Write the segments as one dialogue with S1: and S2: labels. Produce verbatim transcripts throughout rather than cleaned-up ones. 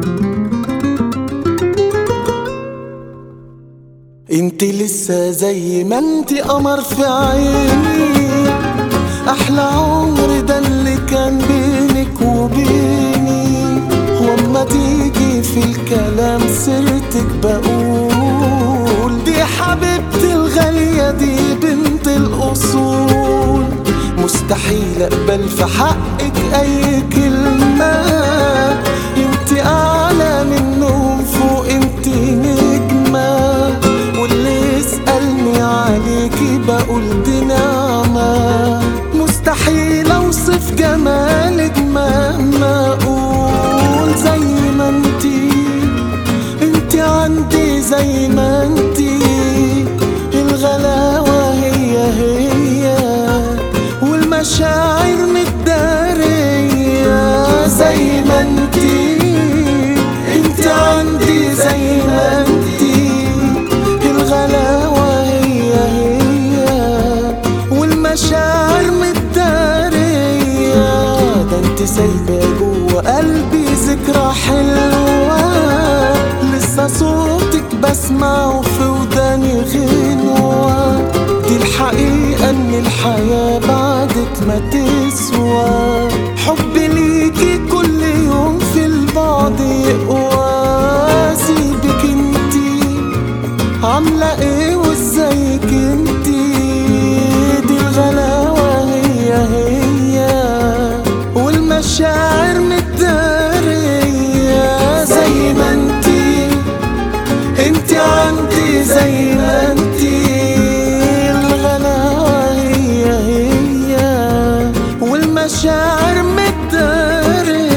S1: انت لسه زي ما انت قمر في عيني، احلى عمر ده اللي كان بينك وبيني. واما تيجي في الكلام سيرتك بقول دي حبيبتي الغالية، دي بنت الاصول. مستحيل اقبل في حقك اي كلمة، انت اعلى منهم فوق، انت نجمة. واللي يسألني عليكي بقول دي نعمة. مستحيل اوصف جمالك مهما اقول. زي ما انتي انتي عندي، زي ما انتي الغلاوة هي هي، والمشاعر متدارية. زي ما انتي انتي عندي، زي ما انتي الغلاوة هي هي، والمشاعر متدارية. ده انتي سايبة جوا قلبي ذكرى حلوة، لسه صوتك بسمعه في وداني غنوة. دي الحقيقة ان الحياة بعدك ما تسوى. حبي ليكي كل يوم في البعد يقوى. سيبك انتي عاملة ايه وازيك انتي، دي الغلاوة هي هي، والمشاعر متدارية. زي ما انتي انتي عندي، زي ما انتي الغلاوة هي هي، والمشاعر متدارية.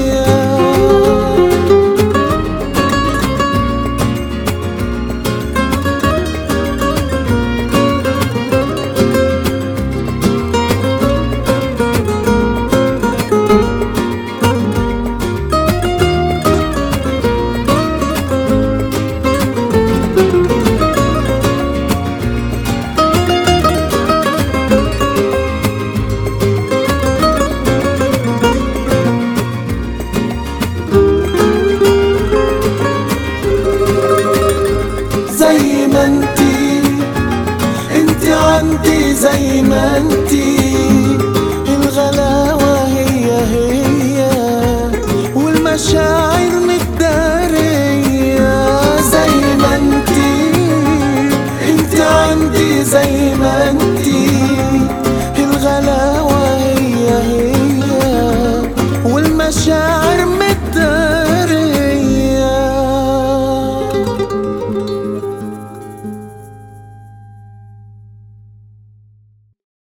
S1: زي ما انتي انتي عندي، زي ما انتي الغلاوة هي هي، والمشاعر متدارية. زي ما انتي انتي عندي، زي ما انتي